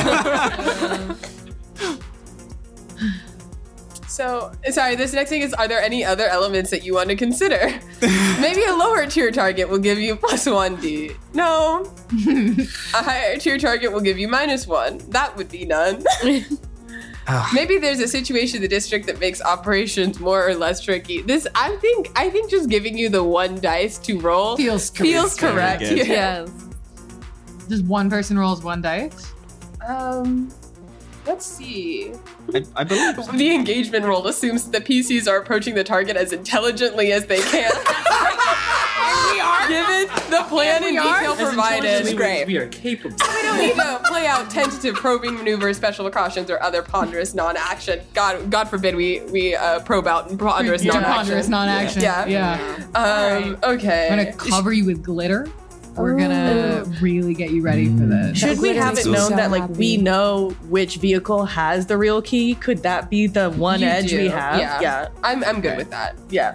So, sorry, this next thing is, are there any other elements that you want to consider? Maybe a lower tier target will give you +1d. No. A higher tier target will give you -1. That would be none. Maybe there's a situation in the district that makes operations more or less tricky. This, I think just giving you the 1 dice to roll Feels correct. good. Yeah. Just one person rolls 1 dice. Let's see. I believe. The engagement roll assumes that the PCs are approaching the target as intelligently as they can. We are. Given the plan and detail provided. We are capable. We don't need to play out tentative probing maneuvers, special precautions, or other ponderous non-action. God forbid we probe out ponderous Yeah, non-action. ponderous non-action. Yeah. Okay. I'm gonna cover you with glitter. We're gonna really get you ready for this. Should we have it So known that like happy. we know which vehicle has the real key? Could that be the one You edge we do. have? Yeah. I'm good with that. Yeah.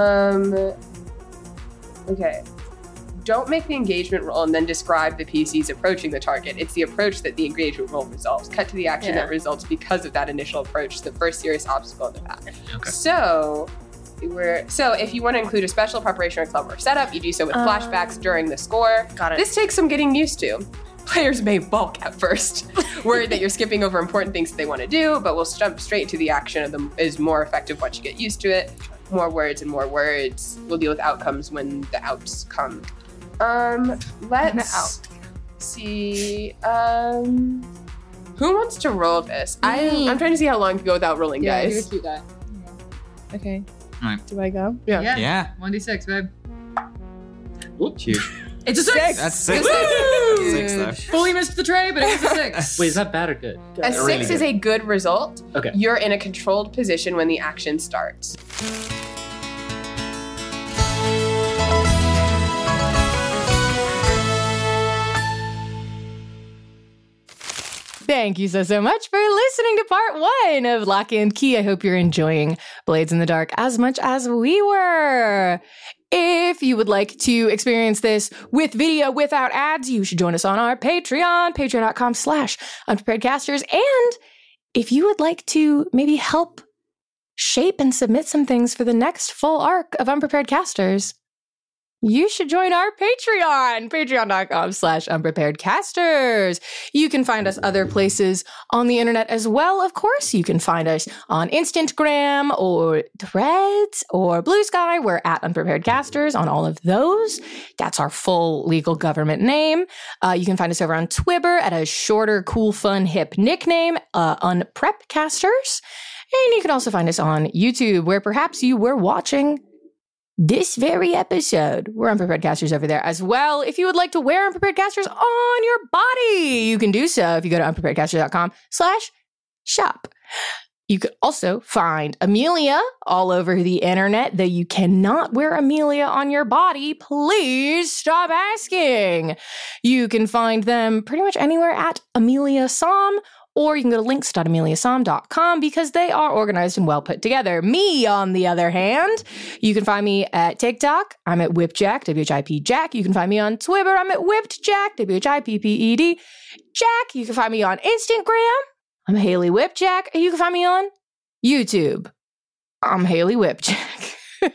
Okay. Don't make the engagement roll and then describe the PCs approaching the target. It's the approach that the engagement roll resolves. Cut to the action Yeah. that results because of that initial approach, the first serious obstacle in the path. Okay. So if you want to include a special preparation or clever setup, you do so with flashbacks during the score. Got it. This takes some getting used to. Players may balk at first, worried that you're skipping over important things that they want to do, but we'll jump straight to the action of them is more effective once you get used to it. More words and more words. We'll deal with outcomes when the outs come. Let's see. Who wants to roll this? I'm trying to see how long to go without rolling Yeah, dice. here's 2 die. Okay. Right. Do I go? Yeah. Yeah. 1d6, babe. Huge. It's a 6. That's 6. Woo! 6 though. Fully missed the tray, but it was a 6. Wait, is that bad or good? A 6 is a good result. Okay. You're in a controlled position when the action starts. Thank you so much for listening to part 1 of Lock and Key. I hope you're enjoying Blades in the Dark as much as we were. If you would like to experience this with video without ads, you should join us on our Patreon, patreon.com/unpreparedcasters. And if you would like to maybe help shape and submit some things for the next full arc of Unprepared Casters, you should join our Patreon, patreon.com/unpreparedcasters. You can find us other places on the internet as well, of course. You can find us on Instagram or Threads or Blue Sky. We're at UnpreparedCasters on all of those. That's our full legal government name. You can find us over on Twitter at a shorter, cool, fun, hip nickname, UnprepCasters. And you can also find us on YouTube, where perhaps you were watching this very episode. We're Unprepared Casters over there as well. If you would like to wear Unprepared Casters on your body, you can do so if you go to unpreparedcasters.com/shop. You could also find Amelia all over the internet, though you cannot wear Amelia on your body. Please stop asking. You can find them pretty much anywhere at Amelia Som, or you can go to links.ameliasom.com because they are organized and well put together. Me, on the other hand, you can find me at TikTok. I'm at WhipJack, WHIP Jack. You can find me on Twitter. I'm at WhippedJack, WHIPPED Jack. You can find me on Instagram. I'm Haley WhipJack. You can find me on YouTube. I'm Haley WhipJack.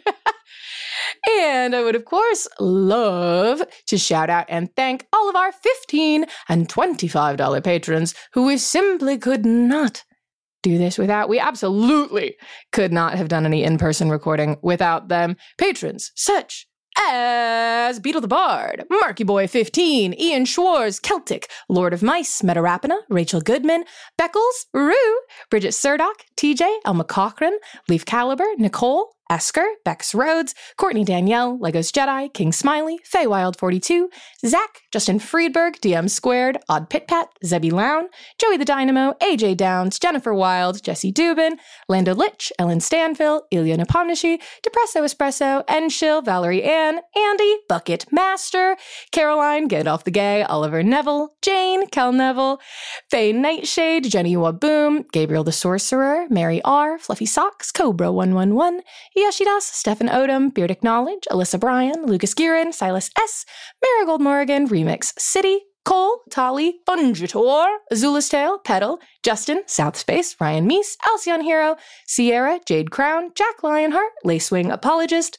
And I would, of course, love to shout out and thank all of our $15 and $25 patrons who we simply could not do this without. We absolutely could not have done any in-person recording without them. Patrons such as Beetle the Bard, Marky Boy 15, Ian Schwartz, Celtic, Lord of Mice, Metarapina, Rachel Goodman, Beckles, Rue, Bridget Surdock, TJ, Elma Cochran, Leaf Caliber, Nicole, Esker, Bex Rhodes, Courtney Danielle, Legos Jedi, King Smiley, Feywild 42, Zach, Justin Friedberg, DM Squared, Odd Pit Pat, Zebby Lown, Joey the Dynamo, AJ Downs, Jennifer Wild, Jesse Dubin, Lando Litch, Ellen Stanfill, Ilya Nepomniachtchi, Depresso Espresso, Enshill, Valerie Ann, Andy, Bucket Master, Caroline, Gandalf the Gay, Oliver Neville, Jane, Kel Neville, Faye Nightshade, Jenny Waboom, Gabriel the Sorcerer, Mary R, Fluffy Socks, Cobra 111, Yoshidas, Stefan Odom, Beardic Knowledge, Alyssa Bryan, Lucas Guerin, Silas S, Marigold Morgan, Remix City, Cole, Tali, Fungitor, Azula's Tale, Petal, Justin, South Space, Ryan Meese, Alcyon Hero, Sierra, Jade Crown, Jack Lionheart, Lacewing Apologist,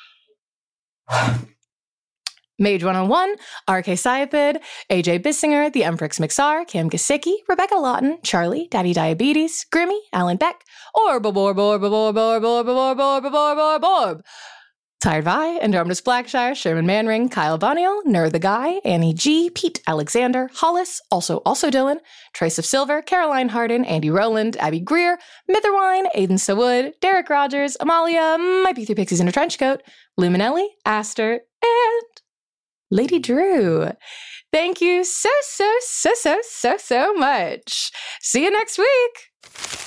Mage 101, RK Syapid, AJ Bissinger, The Emprix Mixar, Cam Gasicki, Rebecca Lawton, Charlie, Daddy Diabetes, Grimmy, Alan Beck, Orb, Tired Vi, Andromedus Blackshire, Sherman Manring, Kyle Boniel, Ner the Guy, Annie G, Pete Alexander, Hollis, also Dylan, Trace of Silver, Caroline Harden, Andy Rowland, Abby Greer, Mitherwine, Aiden Sawood, Derek Rogers, Amalia, Might Be Three Pixies in a Trenchcoat, Luminelli, Aster, and Lady Drew. Thank you so much. See you next week.